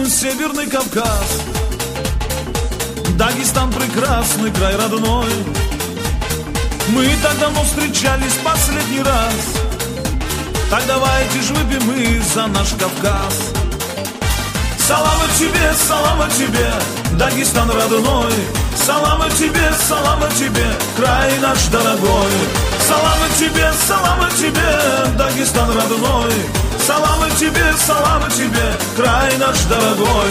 Северный Кавказ, Дагестан прекрасный, край родной. Мы так давно встречались последний раз. Так давайте ж выпьем мы за наш Кавказ. Салам тебе, Дагестан родной. Салам тебе, край наш дорогой. Салам тебе, Дагестан родной. Салам тебе, край наш дорогой.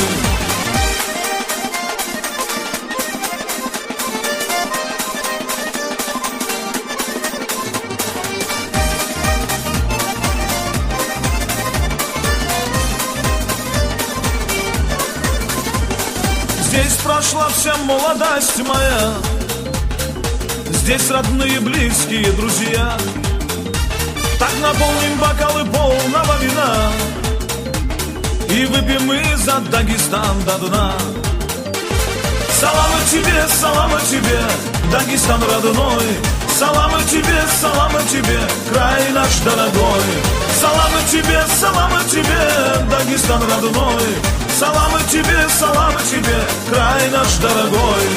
Здесь прошла вся молодость моя, здесь родные, близкие, друзья. Так наполним бокалы полного вина и выпьем мы за Дагестан до дна. Салам тебе, Дагестан родной. Салам тебе, край наш дорогой. Салам тебе, Дагестан родной. Салам тебе, край наш дорогой.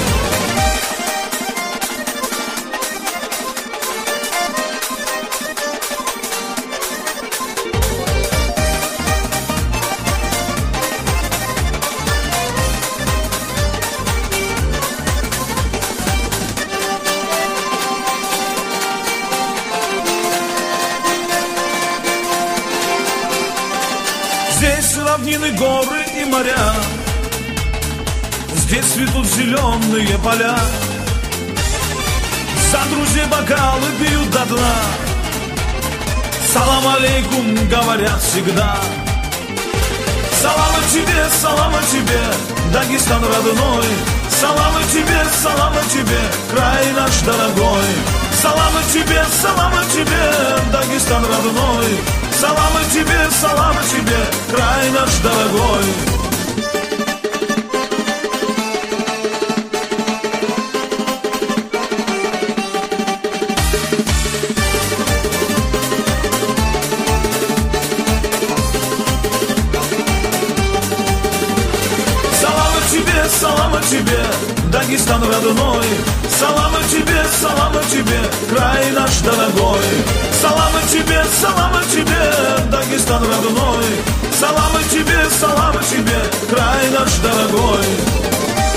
Здесь равнины, горы и моря, здесь цветут зеленые поля. За друзей бокалы пьют до дна. Салам алейкум говорят всегда. Салам тебе, Дагестан родной. Салам тебе, край наш дорогой. Салам тебе, Дагестан родной. Салам тебе, край наш дорогой. Салам тебе, Дагестан родной. Салам тебе, край наш дорогой. Салам тебе, Дагестан родной. Салам тебе, край наш дорогой.